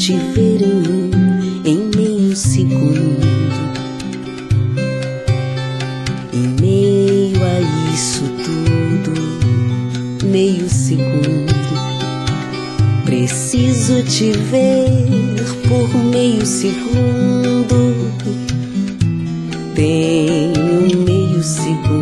te ver em mim em meio segundo. Em meio a isso tudo, meio segundo, preciso te ver por meio segundo. Tenho meio segundo